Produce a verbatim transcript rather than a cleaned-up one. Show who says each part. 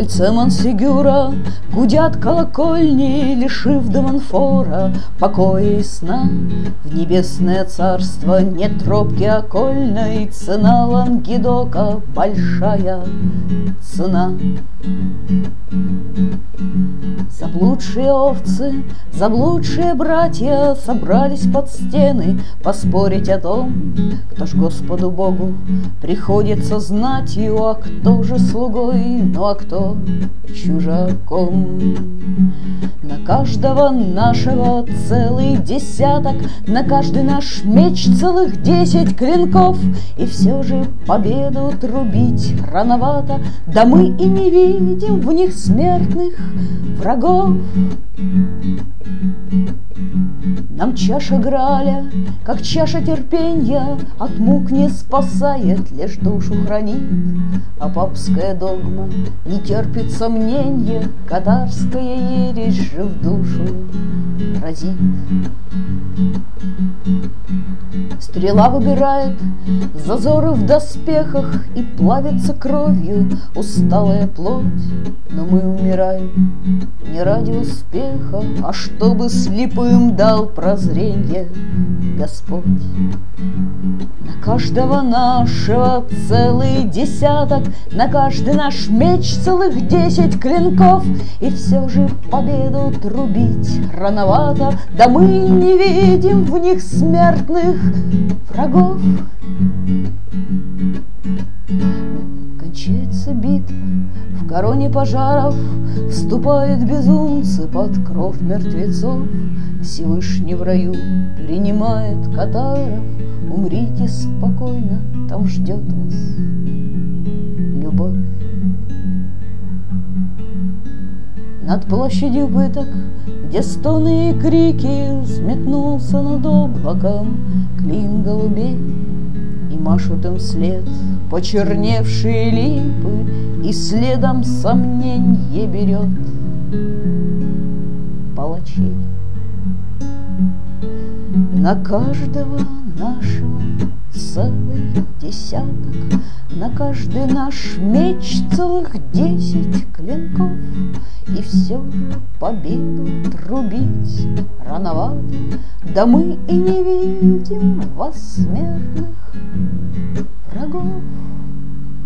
Speaker 1: улице Монсегюра гудят колокольни, лишив де Монфора покоя и сна. В небесное царство нет тропки окольной, цена Лангедока — большая цена. Заблудшие овцы, заблудшие братья собрались под стены поспорить о том, кто ж Господу Богу приходится знатью, а кто же слугой, ну а кто чужаком. На каждого нашего целый десяток, на каждый наш меч целых десять клинков, и все же победу трубить рановато, да мы и не видим в них смертных врагов. Нам чаша Граля, как чаша терпенья, от мук не спасает, лишь душу хранит. А папская догма не терпит сомненья, катарская ересь же в душу разит. Стрела выбирает зазоры в доспехах, и плавится кровью усталая плоть. Но мы умираем не ради успеха, а чтобы слепым дал прозренье Господь. На каждого нашего целый десяток, на каждый наш меч целых десять клинков, и все же победу трубить рановато, да мы не видим в них смертных врагов. Кончается битва, в короне пожаров вступают безумцы под кров мертвецов. Всевышний в раю принимает катаров, умрите спокойно, там ждет вас любовь. Над площадью пыток, где стоны и крики, взметнулся над облаком клин голубей, и машут им вслед почерневшие липы, и следом сомненье берет палачей. На каждого нашего целый десяток, на каждый наш меч целых десять клинков, и все же победу трубить рановато, да мы и не видим вас смертных врагов.